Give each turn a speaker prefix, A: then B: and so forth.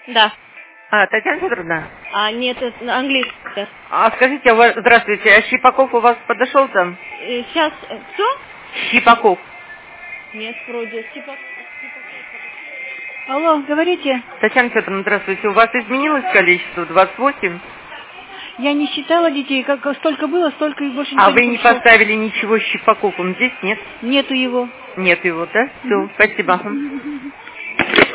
A: Да.
B: Татьяна Федоровна?
A: Нет, это английский.
B: Скажите, здравствуйте, а Щипаков у вас подошел там?
A: Сейчас, кто?
B: Щипаков.
A: Нет, вроде,
C: Алло, говорите?
B: Татьяна Федоровна, здравствуйте, у вас изменилось количество, 28?
C: Я не считала детей, как столько было, столько и больше не
B: А вы не поставили ничего с Щипаковым здесь, нет?
C: Нету его.
B: Нет его, да? Все, спасибо.